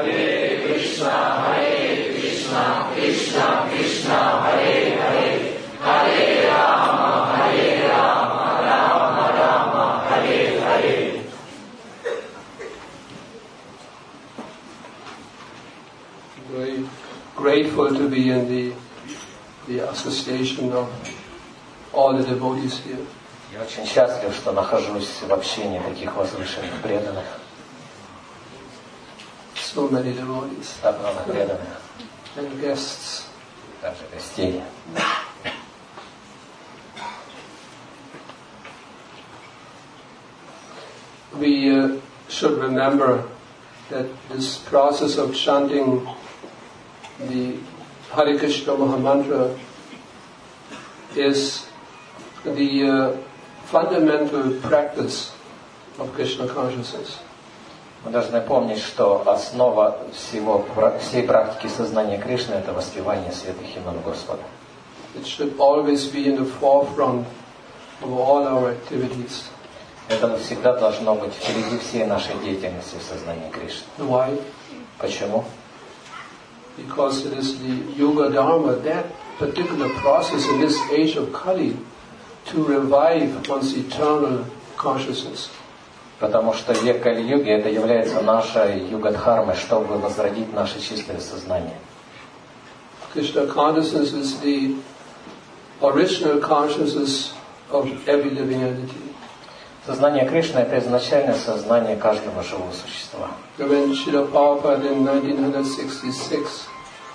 Krishna Krishna Hare Hare, Hare Rama, Rama Rama, Hare Hare. Very grateful to be in the association of all the devotees here. Я очень счастлив, что нахожусь в общении таких возвышенных преданных. So many devotees. Так много преданных. And guests. Также гостей. We should remember that this process of chanting the Hare Krishna Mahamantra is the fundamental practice of Krishna consciousness. Мы должны помнить, что основа всей практики сознания Кришны – это воспевание святых имен Господа. It should always be in the forefront of all our activities. Это всегда должно быть впереди всей нашей деятельности в сознании Кришны. Why? Почему? Because it is the Yoga Dharma, that particular process in this age of Kali, to revive one's eternal consciousness. Потому что век Кали-юги это является нашей юга-дхармой, чтобы возродить наше чистое сознание. Krishna consciousness is the original consciousness of every living entity. Сознание Кришны это изначальное сознание каждого живого существа. When Srila Prabhupada in 1966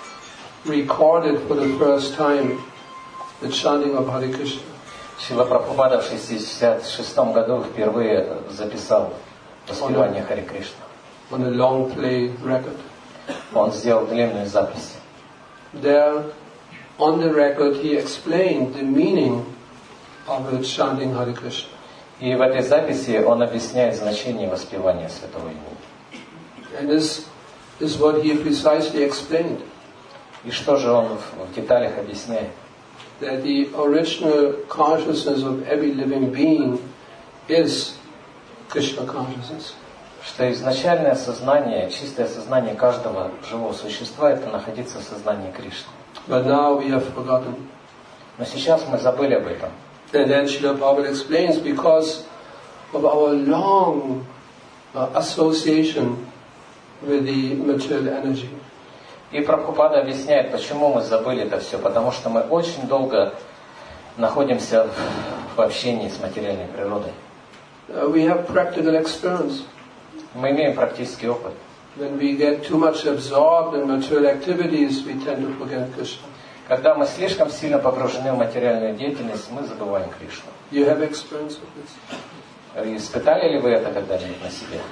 recorded for the first time the chanting of Hare Krishna, Шрила Прабхупада в 1966 году впервые записал воспевание Харе Кришна. On a long play record. Он сделал длинную запись. There, on the record, he explained the meaning of chanting Hare Krishna. И в этой записи он объясняет значение воспевания святого имени. And this is what he precisely explained. И что же он в деталях объясняет? That the original consciousness of every living being is Krishna consciousness. Что изначальное сознание, чистое сознание каждого живого существа это находиться в сознании Кришны. But now we have forgotten. Но сейчас мы забыли об этом. And then Srila Prabhupada explains because of our long association with the material energy. И Прабхупада объясняет, почему мы забыли это все. Потому что мы очень долго находимся в общении с материальной природой. We have practical experience. Мы имеем практический опыт. When we get too much absorbed in material activities, we tend to forget Krishna. Когда мы слишком сильно погружены в материальную деятельность, мы забываем Кришну. You have experience of this? Испытали ли вы это когда-нибудь на себе?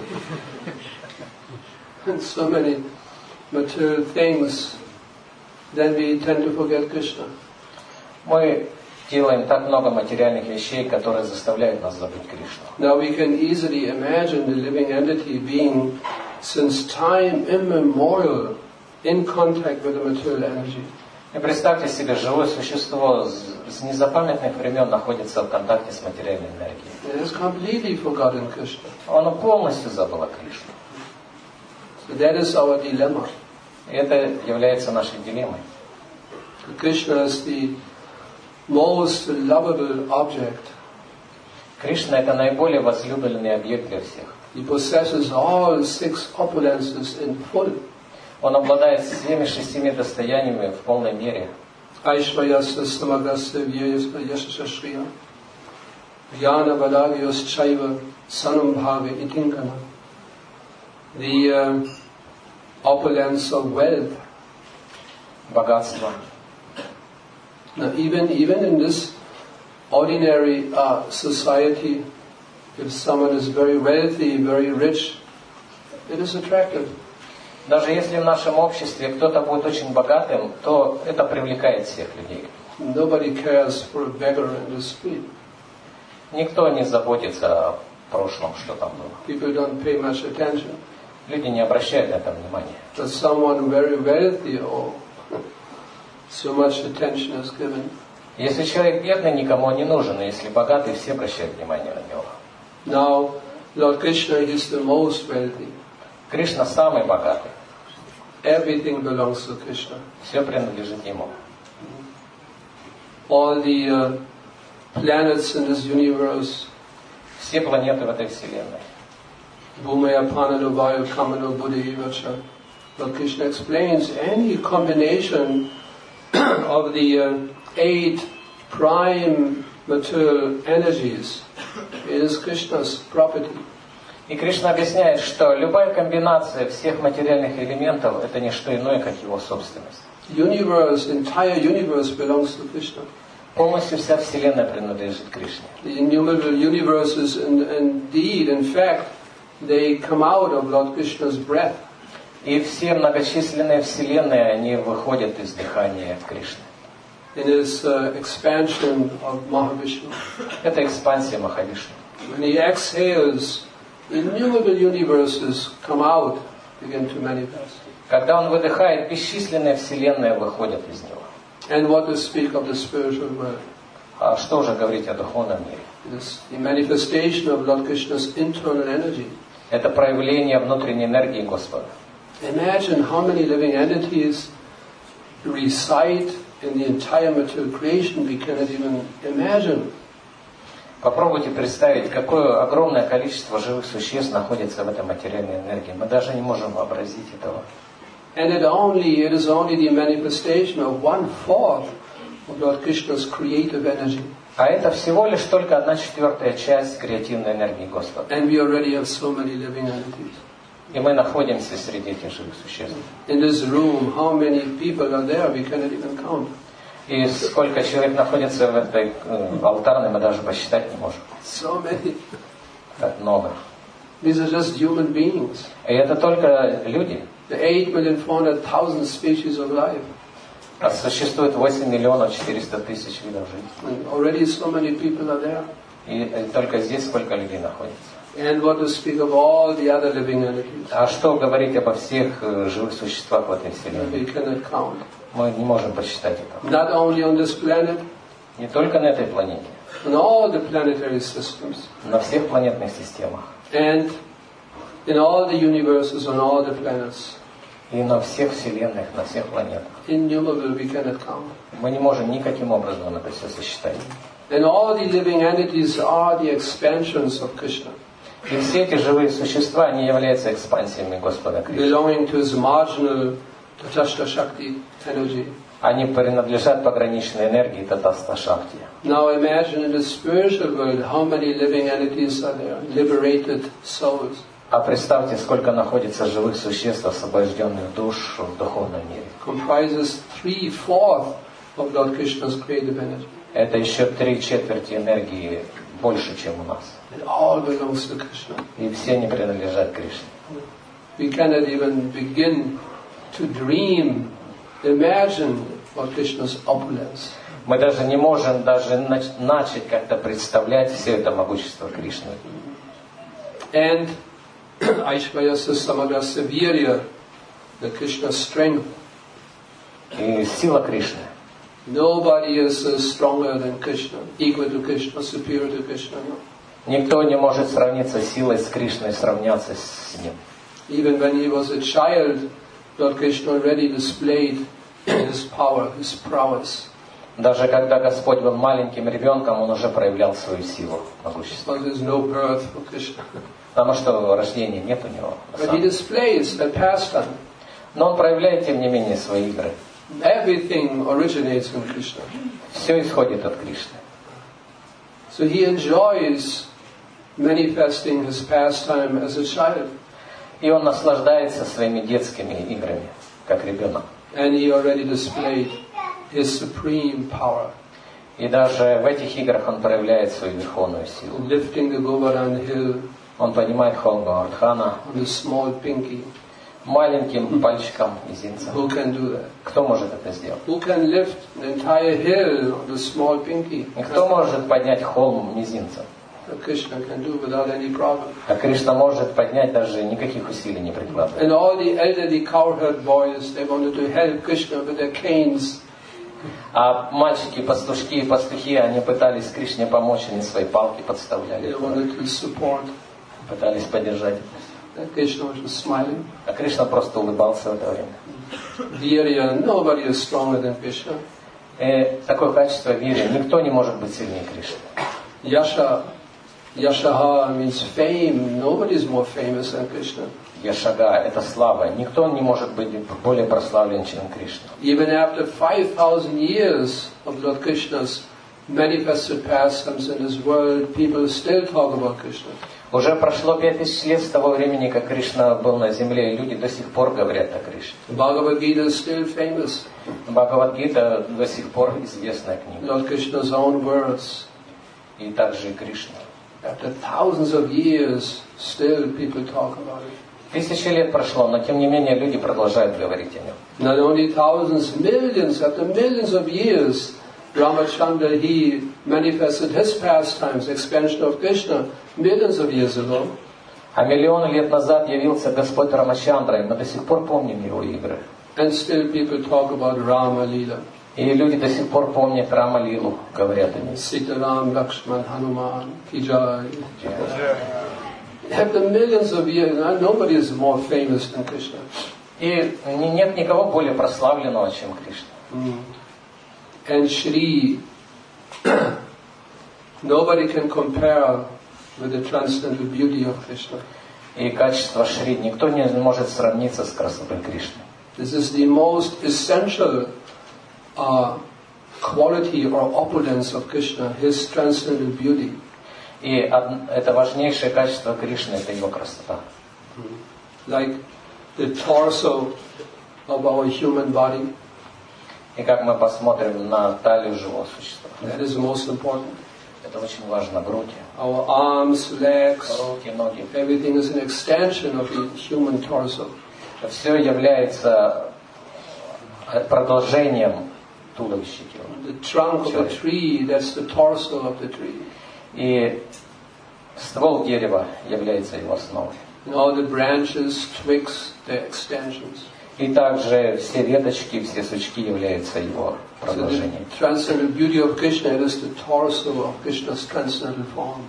And so many material things, then we tend to forget Krishna. Мы делаем так много материальных вещей, которые заставляют нас забыть Кришну. Now we can easily imagine the living entity being, since time immemorial, in contact with the material energy. И представьте себе, живое существо с незапамятных времен находится в контакте с материальной энергией. It has completely forgotten Krishna. Оно полностью забыло Кришну. So that is our dilemma. И это является нашей дилеммой. Krishna is the most lovable object. Кришна это наиболее возлюбленный объект для всех. He possesses all six opulences in full. Он обладает всеми шестими достояниями в полной мере. Aishvayasya samagrasya vyayasya yashashashriya Jnana Vadagyos Chaiva Sanambhave Itingana. The opulence of wealth. Богатство. Now even in this ordinary society, if someone is very wealthy, very rich, it is attractive. Даже если в нашем обществе кто-то будет очень богатым, то это привлекает всех людей. Nobody cares for a beggar in the street. Никто не заботится о прошлом, что там было. People don't pay much attention. Люди не обращают на это внимания. But someone very wealthy, oh, so much attention is given. Если человек бедный, никому не нужен, и если богатый, все обращают внимание на него. Now, Lord Krishna is the most wealthy. Кришна самый богатый. Everything belongs to Krishna. Все принадлежит Ему. All the planets in this universe, Все планеты в этой Вселенной. Bhumaya, Panano, Vayu, Kamano, Buddhi, Vacha. Lord Krishna explains any combination of the 8 prime material energies is Krishna's property. И Кришна объясняет, что любая комбинация всех материальных элементов – это не что иное, как Его собственность. Entire universe belongs to Krishna. Полностью вся Вселенная принадлежит Кришне. The innumerable universes, indeed, in fact, they come out of Lord Krishna's breath. И все многочисленные Вселенные, они выходят из дыхания Кришны. In his expansion of Mahavishnu. Это экспансия Махавишну. When he exhales, innumerable universes come out, begin to manifest. Когда он выдыхает, бесчисленные Вселенные выходят из него. And what to speak of the spiritual world? А что же говорить о духовном мире? It is the manifestation of Lord Krishna's internal energy. Это проявление внутренней энергии Господа. Imagine how many living entities reside in the entire material creation we cannot even imagine. Попробуйте представить, какое огромное количество живых существ находится в этой материальной энергии. Мы даже не можем вообразить этого. And it is only the manifestation of 1/4 of Lord Krishna's creative energy. А это всего лишь только 1/4 часть креативной энергии Господа. And we already have so many living entities. И мы находимся среди этих живых существ. In this room, how many people are there? We cannot even count. И сколько человек находится в этой алтарной, мы даже посчитать не можем. So many. Так много. These are just human beings. И это только люди. The 8,400,000 species of life. А существует 8 400 000 видов жизни. And already so many people are there. И только здесь сколько людей находится. And what to speak of all the other living entities? А что говорить обо всех живых существах в этой Вселенной? We cannot count. Мы не можем посчитать это. Not only on this planet, Не только на этой планете, on all the planetary systems. на всех планетных системах. And in all the universes, on all the planets. И на всех Вселенных, на всех планетах. Innumerable, we cannot count. Мы не можем никаким образом это все сосчитать. And all the living entities are the expansions of Krishna. И все эти живые существа, они являются экспансиями Господа Кришны. Belonging to his marginal Tatastha Shakti energy. Они принадлежат пограничной энергии Татаста Шакти. Now imagine in the spiritual world how many living entities are there, liberated souls. А представьте, сколько находится живых существ, освобожденных душ в духовном мире. Comprises 3/4 of Lord Krishna's creative energy. Это еще 3/4 энергии больше, чем у нас. It all belongs to Krishna. И все они принадлежат Кришне. We cannot even begin to dream, imagine Lord Krishna's opulence. Мы даже не можем даже начать как-то представлять все это могущество Кришны. And Aishvayasya Samagrasya Virya, the Krishna's strength. И сила Кришны. Nobody is stronger than Krishna, equal to Krishna, superior to Krishna. No. Никто не может сравниться силой с Кришной, сравняться с Ним. Even when he was a child, Lord Krishna already displayed his power, his prowess. Даже когда Господь был маленьким ребенком, Он уже проявлял свою силу, могущество. But there's no birth for Krishna. Потому что рождения нет у Него. But he displays a pastime. Но Он проявляет, тем не менее, свои игры. Everything originates in Krishna. Все исходит от Кришны. So he enjoys manifesting his pastime as a child. И Он наслаждается своими детскими играми, как ребенок. And he already displayed his supreme power. И даже в этих играх Он проявляет свою верховную силу. Lifting the Govardhan hill Он поднимает холм Говардхана on the small pinky. маленьким пальчиком мизинца. Who can do that? Кто может это сделать? Who can lift the entire hill on the small pinky? И кто может поднять холм мизинцем? Krishna can do without any problem. А Кришна может поднять, даже никаких усилий не прикладывая. And all the elderly cowherd boys, they wanted to help Krishna with their canes. А мальчики, пастушки и пастухи, они пытались Кришне помочь, они свои палки подставляли. They wanted to support. Пытались поддержать. Krishna was just smiling. А Кришна просто улыбался в это время. Virya, nobody is stronger than Krishna. И такое качество веры, никто не может быть сильнее Кришны. Yashaha means fame. Nobody is more famous than Krishna. Яшага – это слава. Никто не может быть более прославлен, чем Кришна. Even after 5,000 years of Lord Krishna's manifested pastimes in this world, people still talk about Krishna. Уже прошло 5000 лет с того времени, как Кришна был на земле, и люди до сих пор говорят о Кришне. Bhagavad Gita is still famous. Бхагавад-гита до сих пор известная книга. Lord Krishna's own words. И также и Кришна. After thousands of years, still people talk about it. 1000 лет прошло, но тем не менее люди продолжают говорить о нем. Not only thousands, millions, after millions of years, Ramachandra, he manifested his pastimes, expansion of Krishna, millions of years ago. А миллионы лет назад явился Господь Рамачандра, и мы до сих пор помним его игры. And still people talk about Rama Leela. И люди до сих пор помнят Рама-лилу, говорят о ней. Sitaram, Lakshman, Hanuman, Kijai. After millions of years, nobody is more famous than Krishna. И нет никого более прославленного, чем Кришна. And Shri, nobody can compare with the transcendental beauty of Krishna. И качество Шри никто не может сравниться с красотой Кришны. This is the most essential quality or opulence of Krishna, his transcendental beauty. И это важнейшее качество Кришны, это его красота. Like the torso of our human body, И как мы посмотрим на талию живого существа. that is most important. Это очень важно. Грудь, Our arms, legs, руки, ноги. everything is an extension of the human torso. Все является продолжением туловища тела. The trunk of a tree, that's the torso of the tree. И ствол дерева является его основой. And all the branches, twigs, they're extensions. И также все веточки, все сучки являются его So продолжением. the transcendental beauty of Krishna is the torso of Krishna's transcendental form.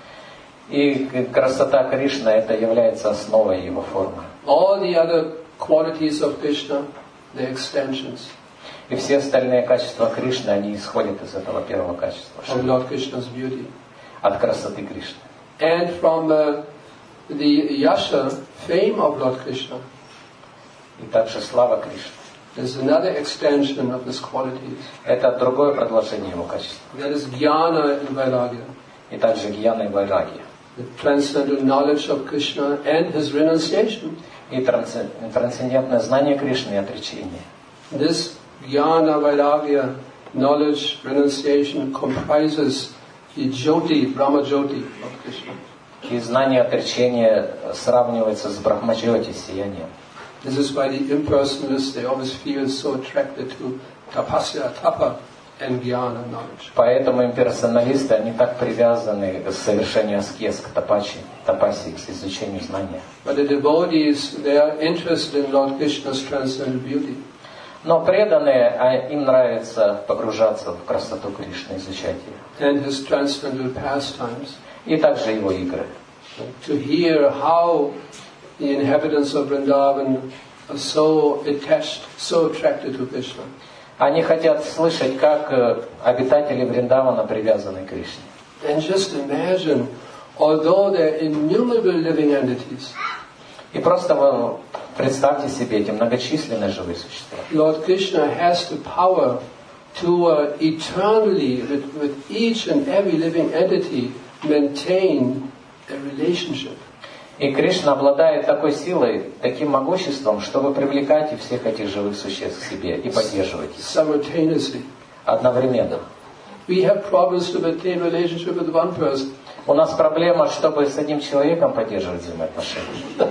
И красота Кришны это является основой его формы. All the other qualities of Krishna, they're extensions И все остальные качества Кришны, они исходят из этого первого качества, of Lord Krishna's beauty. от красоты Кришны. And from the yasha, fame of Lord Krishna, И также слава Кришны. is another extension of his qualities. Это другое продолжение его качества. That is jnana and vairagya, И также гьяна и вайрагья. the transcendental knowledge of Krishna and his renunciation. И трансцендентное знание Кришны и отречение. This jnana, vairagya, knowledge, renunciation comprises the jyoti, Brahma Jyoti of Krishna. И знание отречения сравнивается с Брахмаджьоти, сиянием. This is why the impersonalists, they always feel so attracted to tapasya, tapa, and jnana knowledge. Поэтому имперсоналисты, они так привязаны к совершению аскез, к тапаси, к изучению знания. But the devotees, they are interested in Lord Krishna's transcendental beauty. Но преданные, им нравится погружаться в красоту Кришны, изучать ее. And his transcendental pastimes. И также его игры. To hear how the inhabitants of Vrindavan are so attached, so attracted to Krishna. Они хотят слышать, как обитатели Вриндавана привязаны к Кришне. And just imagine, although there are innumerable living entities, И просто вы представьте себе эти многочисленные живые существа. Lord Krishna has the power to eternally, with each and every living entity, maintain a relationship. И Кришна обладает такой силой, таким могуществом, чтобы привлекать и всех этих живых существ к себе и поддерживать их Simultaneously. одновременно. We have problems to maintain relationship with one person. У нас проблема, чтобы с одним человеком поддерживать взаимоотношения.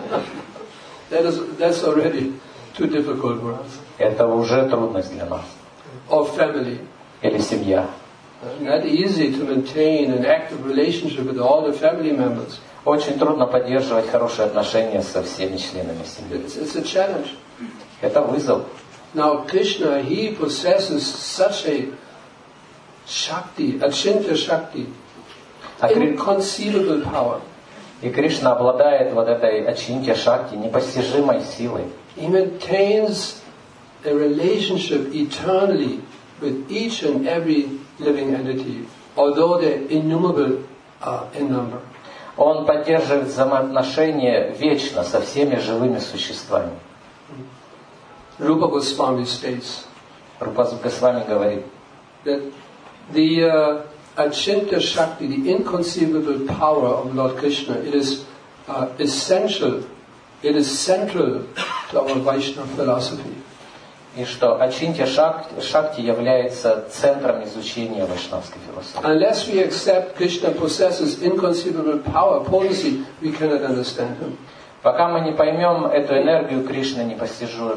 That's already too difficult for us. Это уже трудность для нас. Or family. Или семья. Not easy to maintain an active relationship with all the family members. Очень трудно поддерживать хорошие отношения со всеми членами семьи. It's a challenge. Это вызов. Now Krishna, he possesses such a Shakti, Achintya Shakti, inconceivable power. И Кришна обладает вот этой ачинтья шакти, непостижимой силой. He maintains a relationship eternally with each and every living entity, although they're innumerable in number. Он поддерживает взаимоотношения вечно со всеми живыми существами. Rupa Goswami states Рупа Госвами говорит, that the Achintya Shakti, the inconceivable power of Lord Krishna, it is essential, it is central to our Vaishnava philosophy. и что Ачинтья Шакти является центром изучения вайшнавской философии. Unless we accept Krishna possesses inconceivable power, potency, we cannot understand him. Пока мы не поймем эту энергию Кришны непостижимую,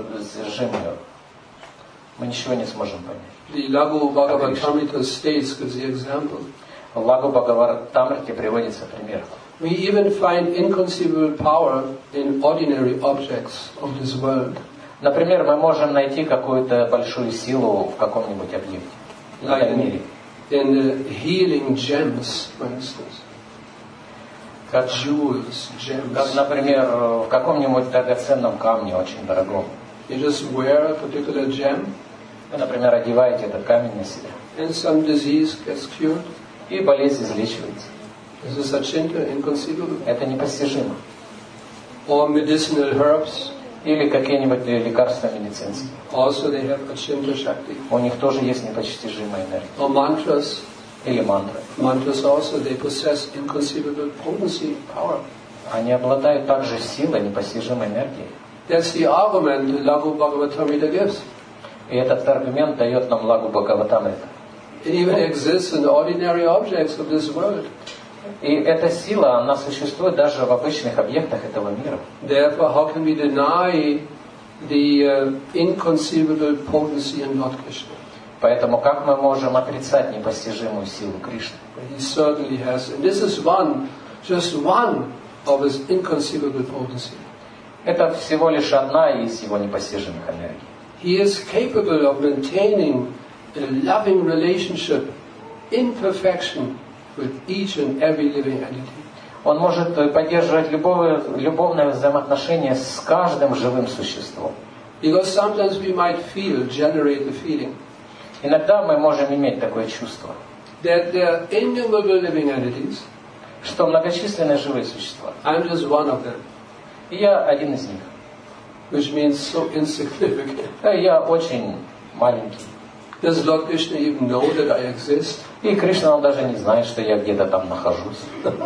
мы ничего не сможем понять. The Laghu Bhagavatamrita states, gives the example. В Лагу Бхагаватамрите приводится пример. We even find inconceivable power in ordinary objects of this world. Например, мы можем найти какую-то большую силу в каком-нибудь объекте в этом мире. In the healing gems, for instance. Как, Jewels, gems. как, например, в каком-нибудь драгоценном камне, очень дорогом. You just wear a particular gem, Вы, например, одеваете этот камень на себя, and some disease gets cured. и болезнь излечивается. This is Achintya, inconceivable. Это непостижимо. Or medicinal herbs, Или какие-нибудь лекарства медицинские. also they have Achintya Shakti. У них тоже есть непостижимая энергия. Or mantras, Или мантры. mantras also, they possess inconceivable potency, power. Они обладают также силой, непостижимой энергией. That's the argument the Laghu Bhagavatamrita gives. И этот аргумент дает нам Лагу Бхагаватамрита. It even exists in the ordinary objects of this world. И эта сила, она существует даже в обычных объектах этого мира. Therefore, how can we deny the inconceivable potency in Lord Krishna? Поэтому как мы можем отрицать непостижимую силу Кришны? He certainly has. And this is just one of his inconceivable potency. Это всего лишь одна из его непостижимых энергий. He is capable of maintaining a loving relationship in perfection with each and every living entity. Он может поддерживать любовное взаимоотношение с каждым живым существом. Because sometimes we might generate the feeling, Иногда мы можем иметь такое чувство, that there are innumerable living entities. что многочисленные живые существа. I'm just one of them, И я один из них. which means so insignificant. Я очень маленький. Does Lord Krishna even know that I exist? И Кришна, он даже не знает, что я где-то там нахожусь.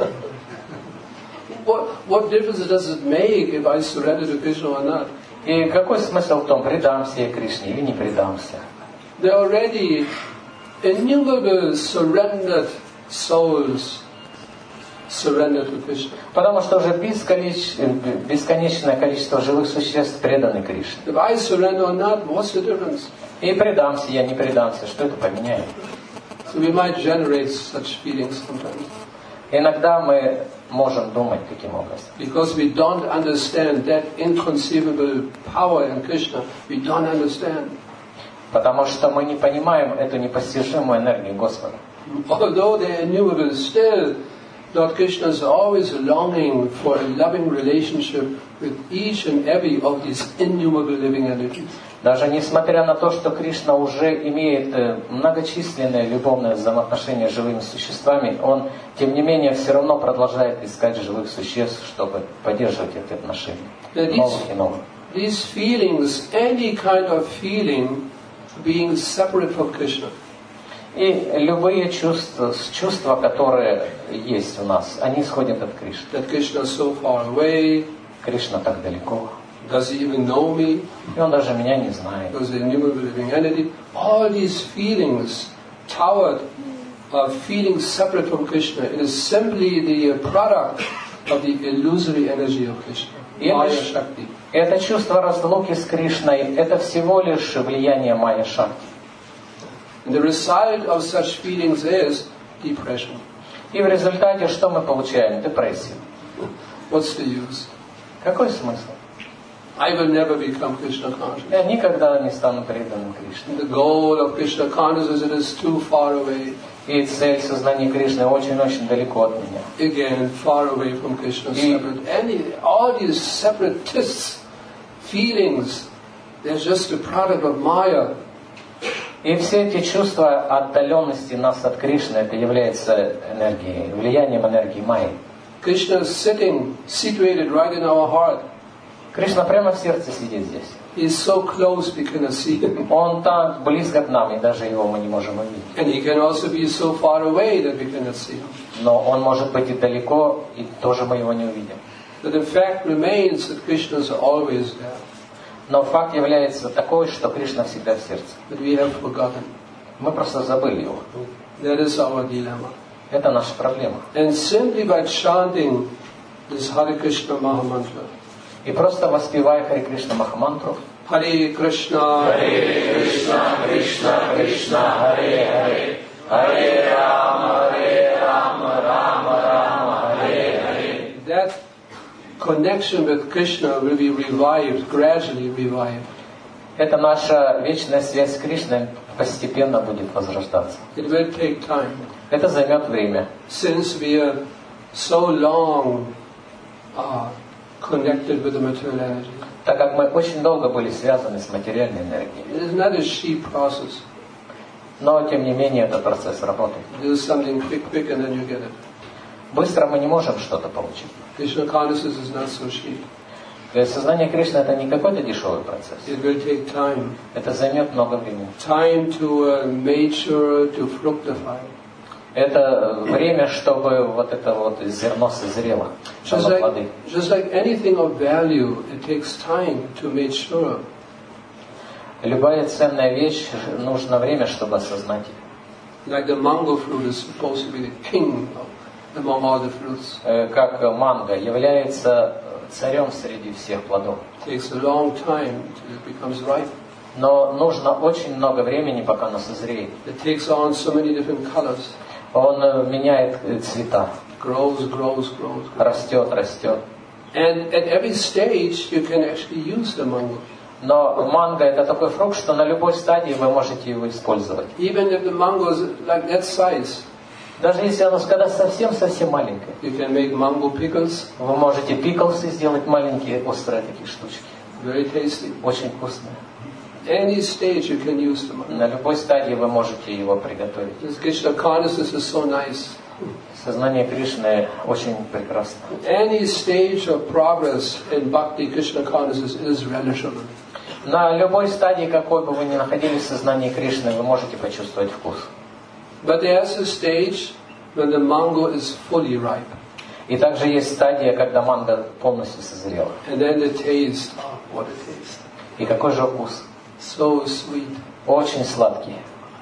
What difference does it make if I surrender to Krishna or not? И какой смысл в том, предамся я Кришне или не предамся? There are already innumerable surrendered souls surrender to Krishna. Потому что уже бесконечное количество живых существ преданы Кришне. If I surrender or not, what's the difference? И предамся я, не предамся, что это поменяет? So we might generate such feelings sometimes. Иногда мы можем думать таким образом. Because we don't understand that inconceivable power in Krishna. We don't understand. Потому что мы не понимаем эту непостижимую энергию Господа. Although they are innumerable, still Lord Krishna is always longing for a loving relationship with each and every of these innumerable living entities. Даже несмотря на то, что Кришна уже имеет многочисленные любовные взаимоотношения с живыми существами, он, тем не менее, все равно продолжает искать живых существ, чтобы поддерживать эти отношения. Новых и новых. These feelings, any kind of feeling, being separate from Krishna. И любые чувства, которые есть у нас, они исходят от Кришны. That Krishna is so far away. Кришна так далеко. Does he even know me? И он даже меня не знает. Because the innumerable living entity. All these feelings, towered feelings separate from Krishna, it is simply the product of the illusory energy of Krishna. Maya Shakti. Это чувство разлуки с Кришной, это всего лишь влияние Майя Шакти. And the result of such feelings is depression. И в результате что мы получаем? Депрессию. What's the use? Какой смысл? I will never become Krishna conscious. Я никогда не стану преданным Кришне. The goal of Krishna consciousness, it is too far away. И цель сознания Кришны очень-очень далеко от меня. Again, far away from Krishna, separate. All these separatists, feelings, they're just a product of Maya. И все эти чувства отдаленности нас от Кришны, это является энергией, влиянием энергии Майи. Krishna is sitting, situated right in our heart. Кришна прямо в сердце сидит здесь. He is so close we cannot see him. Он так близко к нам, и даже его мы не можем увидеть. And he can also be so far away that we cannot see him. Но он может быть и далеко, и тоже мы его не увидим. But the fact remains that Krishna is always there. Но факт является такой, что Кришна всегда в сердце. But we have forgotten. Мы просто забыли его. That is our dilemma. Это наша проблема. And simply by chanting this Hare Krishna Maha Mantra, И просто воспевая Харе Кришна Махамантру, Hare Krishna, Krishna, Krishna, Krishna, Hare Hare, Hare Rama, Rama Rama, Hare Hare. that connection with Krishna will be revived, gradually revived. эта наша вечная связь с Кришной постепенно будет возрождаться. It will take time. Это займет время. Since we are so long connected with the material energy. Так как мы очень долго были связаны с материальной энергией. It is not a sheep process. Но, тем не менее, это процесс работы. You do something quick, and then you get it. Быстро мы не можем что-то получить. Krishna consciousness is not so cheap. Сознание Кришны — это не какой-то дешевый процесс. It will take time. Это займет много времени. Time to mature, to fructify. Это время, чтобы вот это вот зерно созрело, дало плоды. Just like anything of value, it takes time to mature. Любая ценная вещь, нужно время, чтобы осознать ее. Like the mango fruit is supposed to be the king among all the fruits. Как манго является царем среди всех плодов. It takes a long time until it becomes ripe. Но нужно очень много времени, пока оно созреет. It takes on so many different colors. Он меняет цвета, Grows. растет. And at every stage, you can actually use the mango. Но манго — это такой фрукт, что на любой стадии вы можете его использовать. Even if the mango is like that size, Даже если оно когда совсем-совсем маленькое. you can make mango pickles, Вы можете пиклсы сделать маленькие, острые такие штучки. very tasty. Очень вкусные. Any stage you can use the mango. На любой стадии вы можете его приготовить. This Krishna consciousness is so nice. Сознание Кришны очень прекрасно. Any stage of progress in bhakti, Krishna consciousness is relishable. На любой стадии, какой бы вы ни находились в сознании Кришны, вы можете почувствовать вкус. But there's a stage when the mango is fully ripe. И также есть стадия, когда манго полностью созрела. And then the taste, oh, what a taste. И какой же вкус? So sweet. Очень сладкий.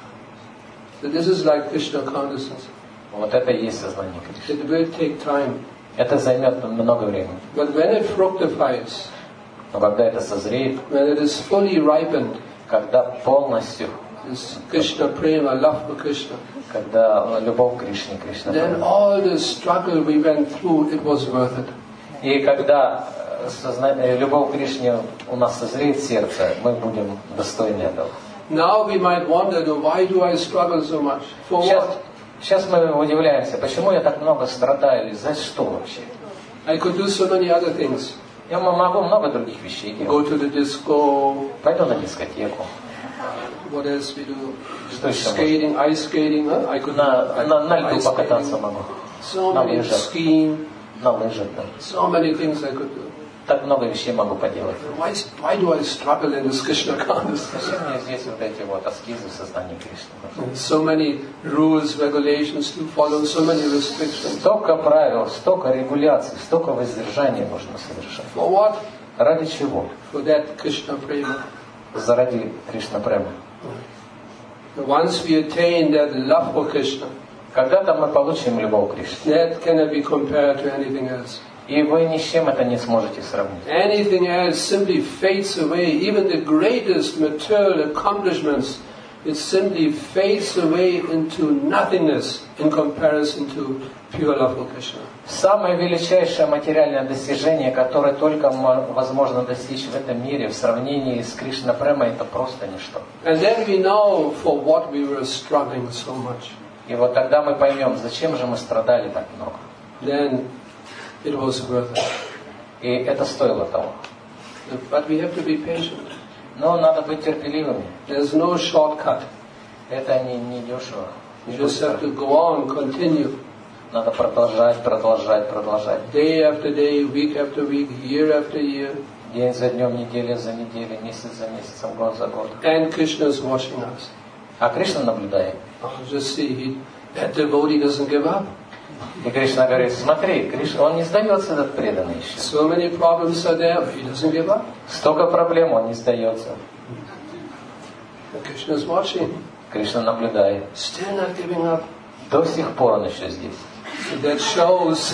So this is like Krishna consciousness. Вот это и есть сознание Кришны. It will take time. Это займет много времени. But when it fructifies, Но когда это созреет, when it is fully ripened, когда полностью, this Krishna prema, love for Krishna, когда любовь к Кришне, Кришна, then all the struggle we went through, it was worth it. и когда любовь к Кришне у нас созреет в сердце, мы будем достойны этого. Now we might wonder, why do I struggle so much? For what? Сейчас мы удивляемся, почему я так много страдаю, и за что вообще? I could do so many other things. Я могу много других вещей делать. Go to the disco. Пойду на дискотеку. What else we do? Что еще Skating, ice skating. Huh? I could do На льду ice покататься skating. могу. So На many лыжах. skiing. На лыжах, да. So many things I could do. Так много вещей могу поделать. Why do I struggle in this Krishna consciousness? Зачем мне здесь вот эти вот аскезы в сознании Кришны? So many rules, regulations to follow, so many restrictions. Столько правил, столько регуляций, столько воздержания можно совершать. For what? Ради чего? For that Krishna prema. Заради Кришна Према. Once we attain that love for Krishna, Когда-то мы получим любовь к Кришне. that cannot be compared to anything else. И вы ни с чем это не сможете сравнить. Anything else simply fades away. Even the greatest material accomplishments, it simply fades away into nothingness in comparison to pure love for Krishna. Самое величайшее материальное достижение, которое только возможно достичь в этом мире, в сравнении с Кришна Премой, это просто ничто. And then we know for what we were struggling so much. И вот тогда мы поймем, зачем же мы страдали так много. then it was worth it. И это стоило того. But we have to be patient. Но надо быть терпеливыми. There's no shortcut. Это не дешево. You just have to go on, continue. Надо продолжать. Day after day, week after week, year after year. День за днем, неделя за неделей, месяц за месяцем, год за годом. And Krishna is watching us. А Кришна наблюдает. Just see, that devotee doesn't give up. И Кришна говорит, смотри, он не сдается, этот преданный еще. So many problems are there, but he doesn't give up. Столько проблем, он не сдается. And Krishna is watching. Кришна наблюдает. Still not giving up. До сих пор он еще здесь. That shows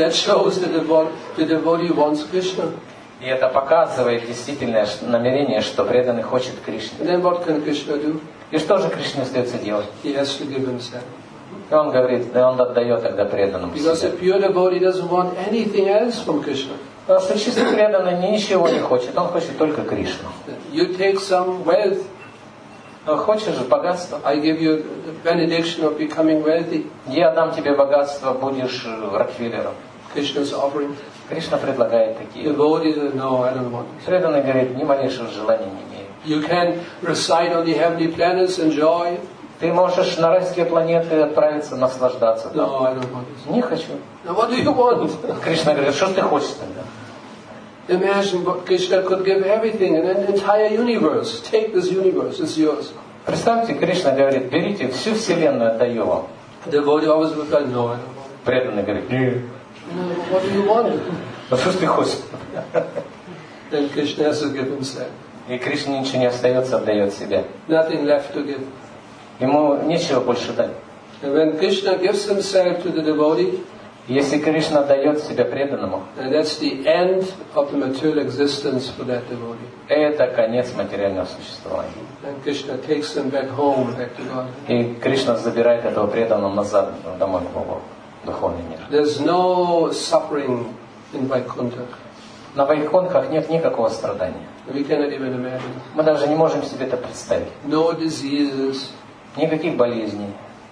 the devotee wants Krishna. И это показывает действительное намерение, что преданный хочет Кришны. And then what can Krishna do? И что же Кришне остается делать? He has to give himself. И он говорит, да он отдает тогда преданному Because себя. a pure devotee doesn't want anything else from Krishna. Потому что чисто преданный ничего не хочет, он хочет только Кришну. You take some wealth, Хочешь же богатство? I give you the benediction of becoming wealthy. Я дам тебе богатство, будешь Рокфеллером. Krishna's offering. Кришна предлагает такие. Devotee says, no, I don't want this. Преданный говорит, ни малейшего желания не имею. You can reside on the heavenly planets, enjoy. Ты можешь на райские планеты отправиться, наслаждаться. там. No, I don't want this. Не хочу. Now what do you want? Кришна говорит, что ж ты хочешь тогда? Imagine what Krishna could give everything, an entire universe. Take this universe, it's yours. Представьте, Кришна говорит, берите всю вселенную, отдаю вам. Devotee always reply, no, I don't want Преданный говорит, нет. it. No, what do you want? Ну что ж ты хочешь? Then Krishna has to give himself. И Кришне ничего не остается, отдает себя. Nothing left to give. Ему нечего больше дать. And when Krishna gives himself to the devotee, Если Кришна дает себя преданному, and that's the end of the material existence for that devotee. это конец материального существования. And Krishna takes them back home, back to God. И Кришна забирает этого преданного назад домой к Богу, в духовный мир. There's no suffering in Vaikuntha. На Вайкунхах нет никакого страдания. We cannot even imagine. Мы даже не можем себе это представить. No diseases, Никаких болезней.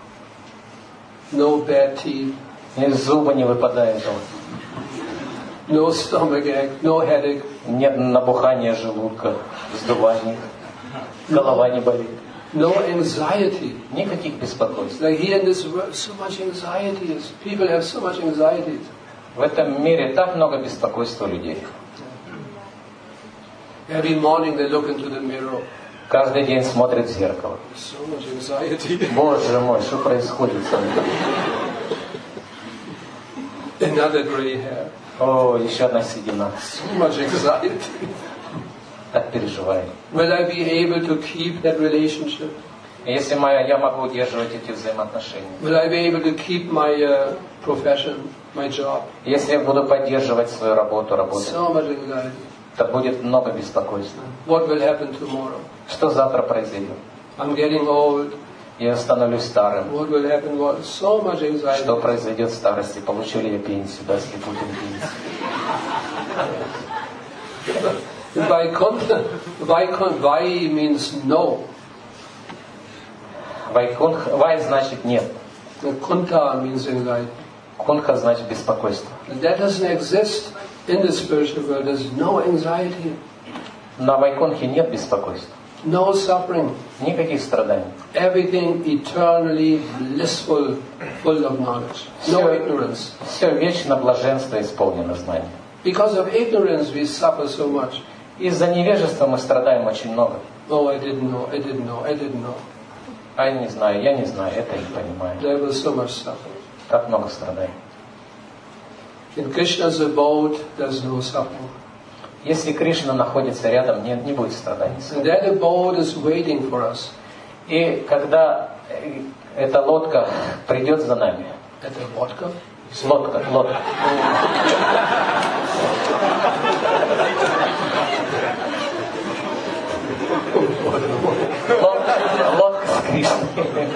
no bad teeth, Ни зуба не выпадает. no stomach ache, no headache. Нет набухания желудка, сдуваний. Голова не болит. No anxiety. Никаких беспокойств. Like here in this world, so much anxiety. People have so much anxiety. В этом мире так много беспокойства у людей. Every morning they look into the mirror. Каждый день смотрит в зеркало. So much anxiety. Боже мой, что происходит со мной? Another gray hair. О, еще одна седина. So much anxiety. Так переживаю. Will I be able to keep that relationship? Если я могу удерживать эти взаимоотношения. Will I be able to keep my profession, my job? Если я буду поддерживать свою работу, So much anxiety. то будет много беспокойства. What will happen tomorrow? Что завтра произойдет? I'm getting old. Я становлюсь старым. What will happen? What? So much anxiety. Что произойдет в старости? Получу ли я пенсию? Даст ли Путин пенсию? Vai means no. Вайкунх, вай значит нет. Kunta means anxiety. Кунха значит беспокойство. And that doesn't exist in the spiritual world. There's no anxiety, На Вайкунхе нет беспокойства. no suffering. Никаких страданий. Everything eternally blissful, full of knowledge. No ignorance. Все вечно блаженство исполнено знанием. Because of ignorance we suffer so much. Из-за невежества мы страдаем очень много. Oh, I didn't know, I didn't know, I didn't know. А я не знаю, это не понимаю. There was so much suffering. Так много страданий. In Krishna's abode, there's no suffering. Если Кришна находится рядом, не будет страданий. And that abode is waiting for us. И когда эта лодка придет за нами, Это водка? лодка. Лодка с Кришной.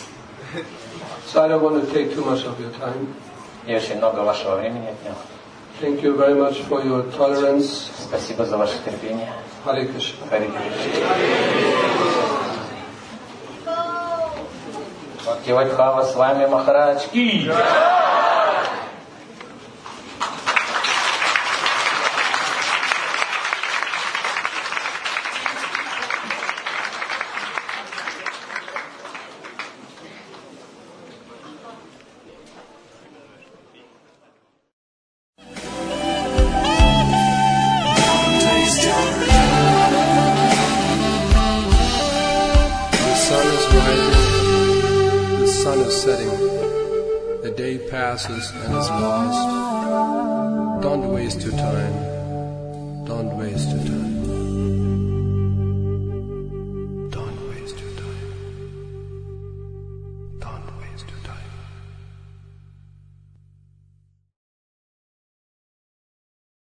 So I don't want to take too much of your time. Я очень много вашего времени отнял. Thank you very much for your tolerance. Спасибо за ваше терпение. Hare Krishna. Харе Кришна. Бхактивайбхава с вами, Махарадж ки! Passes and is lost. Don't waste your time. Don't waste your time.